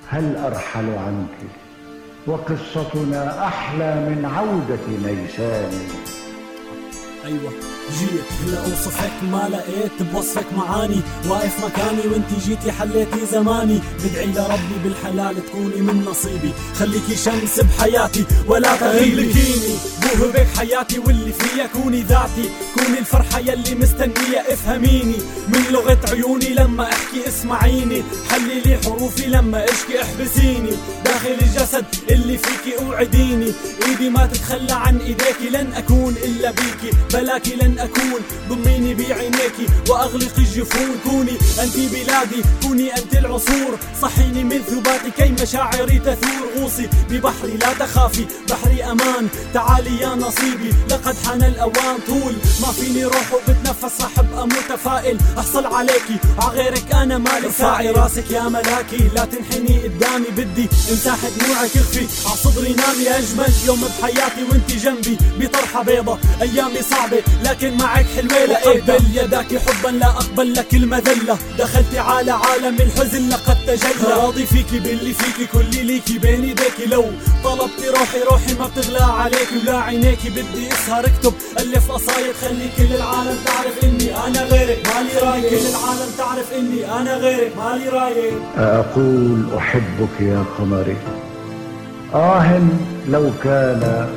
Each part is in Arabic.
هل أرحل عنك وقصتنا أحلى من عودة نيسان؟ ايوه جيت هلا اوصفك ما لقيت بوصفك معاني، واقف مكاني وانتي جيتي حليتي زماني، بدعي لربي بالحلال تكوني من نصيبي، خليكي شمس بحياتي ولا تغيبيني، بوهبك حياتي واللي فيها كوني ذاتي، كوني الفرحة يلي مستنية افهميني، من لغة عيوني لما احكي اسمعيني، حلي لي حروفي لما اشكي احبسيني، داخل الجسد اللي فيكي اوعديني، ايدي ما تتخلى عن ايديكي، لن اكون الا بيكي بلاكي لن أكون، ضميني بعينيكي وأغلق الجفون، كوني أنت بلادي كوني أنت العصور، صحيني من ثباتي كي مشاعري تثور، غوصي ببحري لا تخافي بحري أمان، تعالي يا نصيبي لقد حان الأوان، طول ما فيني روح وبتنفس راح أبقى متفائل، أحصل عليكي عغيرك أنا مالي، ارفعي راسك يا ملاكي لا تنحني قدامي، بدي امساح دموعك اخفي عصدري نامي، أجمل يوم بحياتي وانتي جنبي بطرحة بيضة، أيامي صعبة لكن معك حلوة، لقبل يداك حبا لا أقبل لك المذلة، دخلتي على عالم الحزن لقد تجلى، راضي فيكي باللي فيكي كلي ليكي بين ايديكي، لو طلبتي روحي ما بتغلى عليكي، ولا عينيكي بدي اسهر اكتب الف قصايد، خلي كل العالم تعرف اني انا غيرك مالي رايك، كل العالم تعرف اني انا غيرك مالي رايك، أقول أحبك يا قمري، لو كان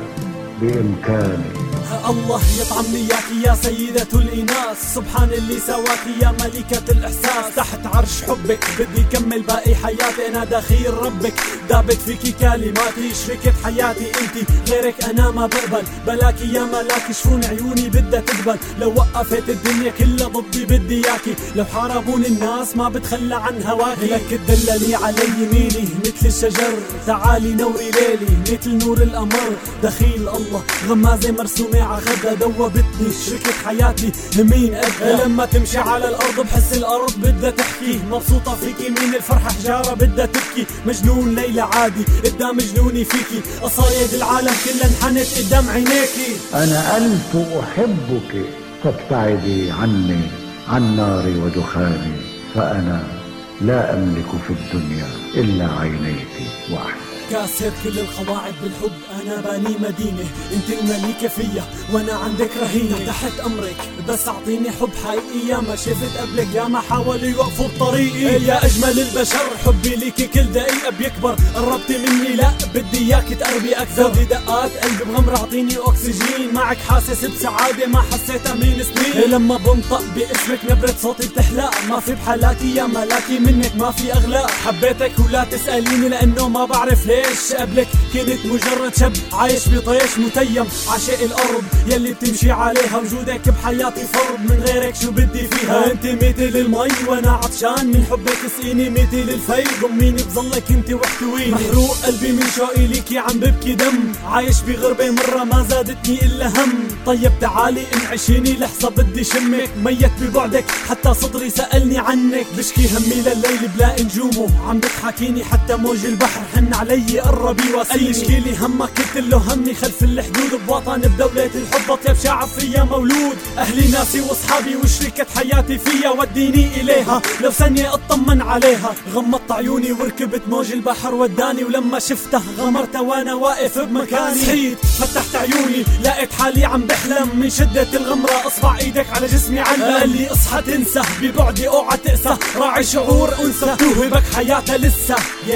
بإمكاني، الله يطعمني ياكي يا سيدة الإناث، سبحان اللي سواكي يا ملكة الإحساس، تحت عرش حبك بدي كمل باقي حياتي، أنا دخيل ربك دابت فيكي كلماتي، شركة حياتي انتي غيرك أنا ما بقبل، بلاكي يا ملاكي شفون عيوني بدها تقبل، لو وقفت الدنيا كلها ضدي بدي ياكي، لو حاربوني الناس ما بتخلى عن هواكي، لك تدللي على يميني مثل الشجر، تعالي نوري ليلي مثل نور القمر، دخيل الله غمازة مرسومة عخدها دوبتني، شركة حياتي مين قدها، لما تمشي على الأرض بحس الأرض بدها تحكي، مبسوطة فيكي من الفرحة حجارة بدها تبكي، مجنون ليلى عادي قدام جنوني فيكي، قصايد العالم كلها انحنت قدام عينيكي، أنا ألف أحبك فابتعدي عني عن ناري ودخاني، فأنا لا أملك في الدنيا إلا عينيك وحدي، كاسر كل القواعد بالحب، انا باني مدينة انت الملكة فيا وانا عندك رهينة، تحت امرك بس اعطيني حب حقيقي، يا ما شفت قبلك يا ما حاولوا يوقفوا بطريقي، يا اجمل البشر حبي ليكي كل دقيقة بيكبر، قربتي مني لا بدي اياك تقربي اكثر، زودي دقات قلبي بغمر اعطيني اكسجين، معك حاسس بسعادة ما حسيتها من سنين، لما بنطق باسمك نبرة صوتي بتحلى، ما في بحلاكي يا ملاكي منك ما في اغلى، حبيتك ولا تسأليني لانه ما بعرف ليه، قبلك كنت مجرد شاب عايش بطيش متيم، عشاق الارض يلي بتمشي عليها، وجودك بحياتي فرض من غيرك شو بدي فيها، انت مثل المي وانا عطشان من حبك، اسقيني مثل الفي ضميني بظلك انت واحتويني، محروق قلبي من شوقي ليكي عم ببكي دم، عايش بغربة مرة ما زادتني الا هم، طيب تعالي انعشيني لحظة بدي شمك، ميت ببعدك حتى صدري سألني عنك، بشكي همي لليل بلاقي نجومه عم بتحكيني، حتى موج البحر حن علي قربي واسيني، اشكيلي همك قلت له همي خلف الحدود، بوطن بدولة الحب اطيب شعب فيا مولود، اهلي ناسي واصحابي وشركة حياتي فيا، وديني اليها لو ثانية اطمن عليها، غمضت عيوني وركبت موج البحر وداني، ولما شفته غمرت وانا واقف بمكاني، صحيت فتحت عيوني لقيت حالي عم بحلم، من شدة الغمرة اصبع ايدك على جسمي علم، قال لي اصحى تنسى ببعدي اوعى تقسى، راعي شعور انثى توهبك حياتها لسه،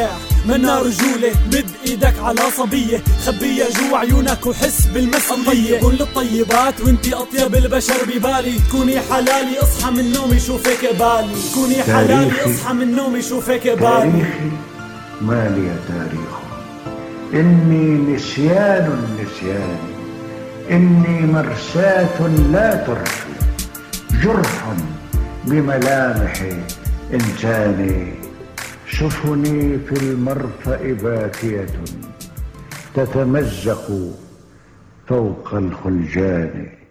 منا رجولة مد ايدك على صبية، خبية جوا عيونك وحس بالمسؤولية، كل الطيبات وانتي اطيب البشر ببالي، تكوني حلالي اصحى من نومي شوفك بالي، تكوني حلالي اصحى من نومي شوفك بالي، تاريخي ما لي تاريخ، إني نسيان النسيان، إني مرساة لا ترسي، جرح بملامح إنساني، سفني في المرفأ باكية تتمزق فوق الخلجان.